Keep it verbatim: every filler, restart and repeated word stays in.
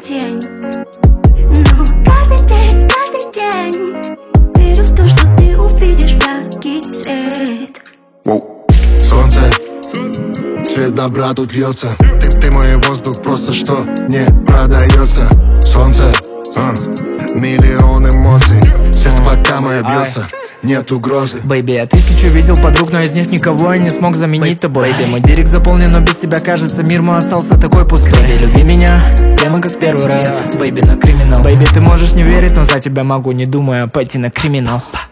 тень. Но каждый день, каждый день верю в то, что ты увидишь яркий свет. Солнце, цвет добра тут льется. Ты, ты мой воздух, просто что не продается. Солнце, а, миллион эмоций. Сердце пока мое бьется, нет угрозы. Бэйби, я тысячу видел подруг, но из них никого я не смог заменить тобой. Бэйби, мой директ заполнен, но без тебя, кажется, мир мой остался такой пустой. Бэйби, люби меня, прямо как в первый раз. Бэйби, на криминал. Бэйби, ты можешь не верить, но за тебя могу, не думая, пойти на криминал.